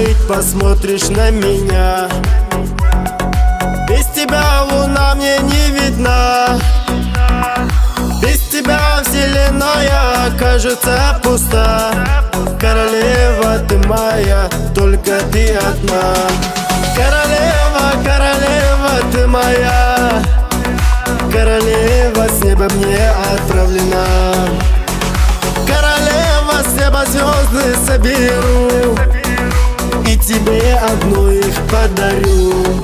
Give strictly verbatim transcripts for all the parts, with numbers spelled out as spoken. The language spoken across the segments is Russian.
быть, посмотришь на меня. Без тебя луна мне не видна. Без тебя вселенная кажется пуста. Королева ты моя, только ты одна. Королева, королева ты моя. Королева с неба мне отправлена. Королева, с неба звезды соберу и тебе одну их подарю.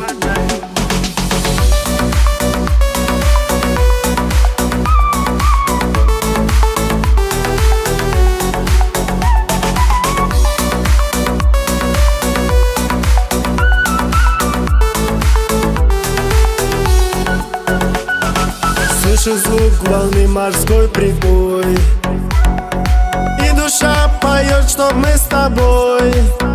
Слышу звук волны, морской прибой, и душа поет, что мы с тобой.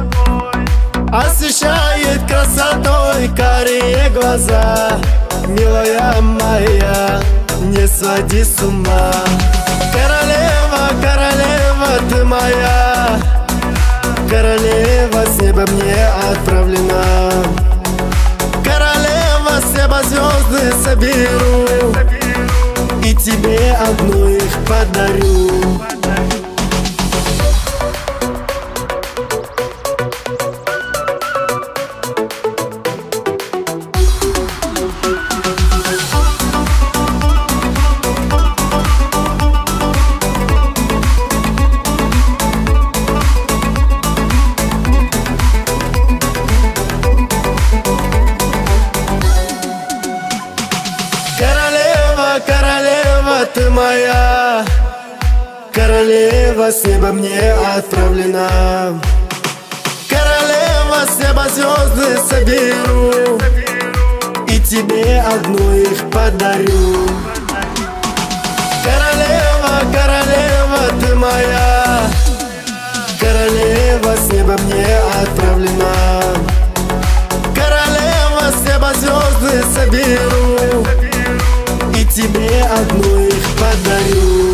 Освещает красотой карие глаза. Милая моя, не своди с ума. Королева, королева ты моя. Королева с неба мне отправлена. Королева, с неба звезды соберу и тебе одну их подарю. Королева ты моя. Королева с неба мне отправлена. Королева, с неба звезды соберу и тебе одну их подарю. Королева, королева ты моя. Королева с неба мне отправлена. Королева, с неба звезды соберу и тебе одну их подарю.